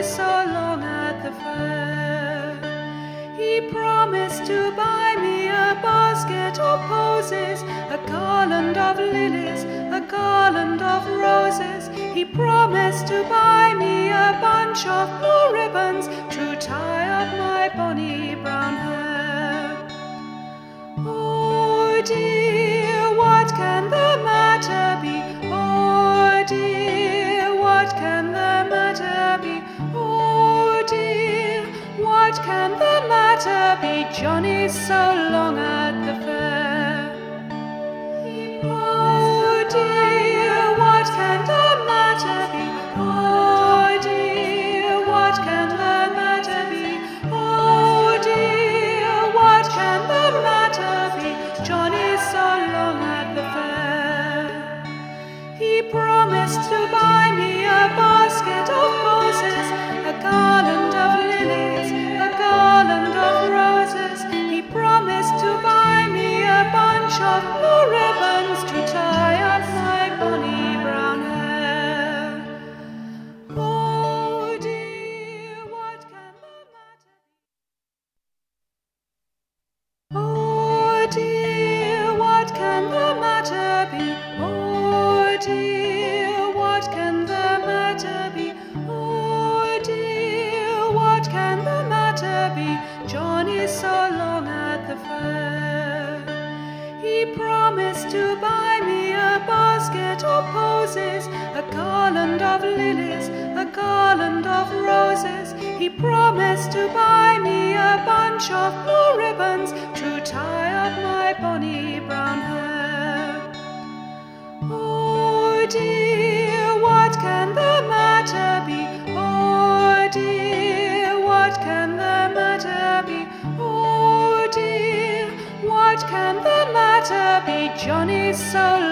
Johnny so long at the fair. He promised to buy me a basket of posies, a garland of lilies, a garland of roses. He promised to buy me a bunch of blue ribbons to tie up my bonny brown hair. Oh dear, what can the matter be? Oh dear, what can the matter be? Oh dear, what can the matter be? Johnny's so long at the fair. Oh dear, what can the matter be? Oh dear, what can the matter be? Oh dear, what can the matter be? Johnny's so long at the fair. He promised to buy me a basket of roses, a garland of lilies, a garland of roses. He promised to buy me a bunch of blue ribbons to tie up my bonny brown hair. Oh dear, what can the matter be? Oh dear, what can the matter be? Oh dear, what can the matter be? Oh dear, what can the matter be? Johnny's so long at the fair. He promised to buy me a basket of posies, a garland of lilies, a garland of roses. He promised to buy me a bunch of blue ribbons to tie up my bonny brown hair. Oh dear, what can the matter be? Oh dear, what can the matter be? Oh dear, what can the matter be? Johnny's so